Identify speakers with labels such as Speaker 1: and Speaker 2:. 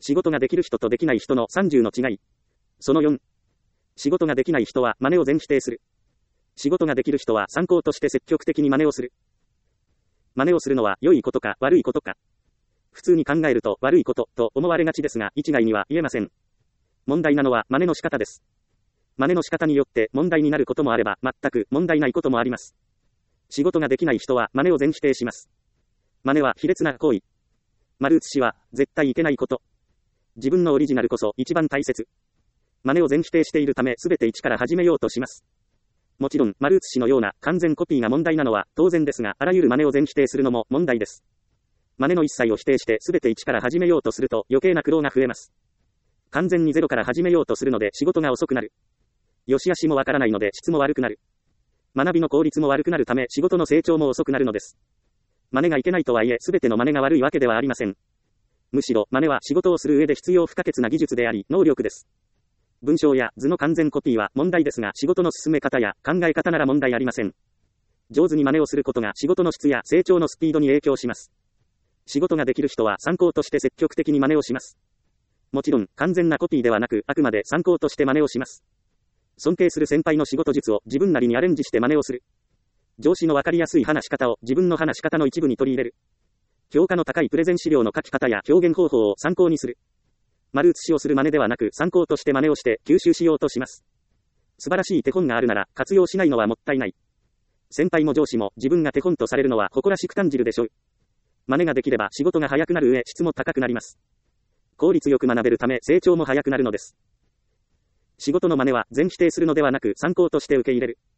Speaker 1: 仕事ができる人とできない人の30の違い。その4。仕事ができない人は真似を全否定する。仕事ができる人は参考として積極的に真似をする。真似をするのは良いことか悪いことか。普通に考えると悪いことと思われがちですが、一概には言えません。問題なのは真似の仕方です。真似の仕方によって問題になることもあれば、全く問題ないこともあります。仕事ができない人は真似を全否定します。真似は卑劣な行為。丸写しは絶対いけないこと。自分のオリジナルこそ一番大切。真似を全否定しているため全て一から始めようとします。もちろん丸写しのような完全コピーが問題なのは当然ですが、あらゆる真似を全否定するのも問題です。真似の一切を否定して全て一から始めようとすると余計な苦労が増えます。完全にゼロから始めようとするので仕事が遅くなる。良し悪しもわからないので質も悪くなる。学びの効率も悪くなるため仕事の成長も遅くなるのです。真似がいけないとはいえ全ての真似が悪いわけではありません。むしろ真似は仕事をする上で必要不可欠な技術であり能力です。文章や図の完全コピーは問題ですが、仕事の進め方や考え方なら問題ありません。上手に真似をすることが仕事の質や成長のスピードに影響します。仕事ができる人は参考として積極的に真似をします。もちろん完全なコピーではなく、あくまで参考として真似をします。尊敬する先輩の仕事術を自分なりにアレンジして真似をする。上司のわかりやすい話し方を自分の話し方の一部に取り入れる。評価の高いプレゼン資料の書き方や表現方法を参考にする。丸写しをする真似ではなく参考として真似をして吸収しようとします。素晴らしい手本があるなら活用しないのはもったいない。先輩も上司も自分が手本とされるのは誇らしく感じるでしょう。真似ができれば仕事が早くなる上質も高くなります。効率よく学べるため成長も早くなるのです。仕事の真似は全否定するのではなく参考として受け入れる。